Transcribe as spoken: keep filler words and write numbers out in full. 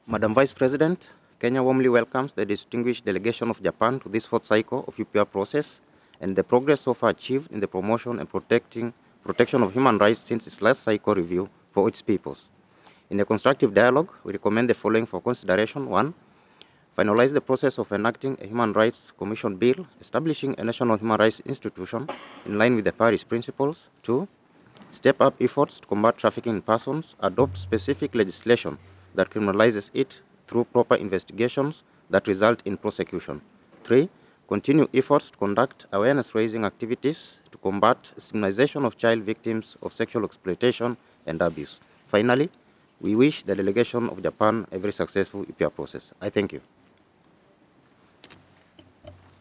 Madam Vice President, Kenya warmly welcomes the distinguished delegation of Japan to this fourth cycle of U P R process and the progress so far achieved in the promotion and protecting, protection of human rights since its last cycle review for its peoples. In a constructive dialogue, we recommend the following for consideration. One, finalize the process of enacting a Human Rights Commission bill establishing a national human rights institution in line with the Paris Principles. Two, step up efforts to combat trafficking in persons, adopt specific legislation that criminalizes it through proper investigations that result in prosecution. Three, continue efforts to conduct awareness-raising activities to combat stigmatization of child victims of sexual exploitation and abuse. Finally, we wish the delegation of Japan a very successful U P R process. I thank you.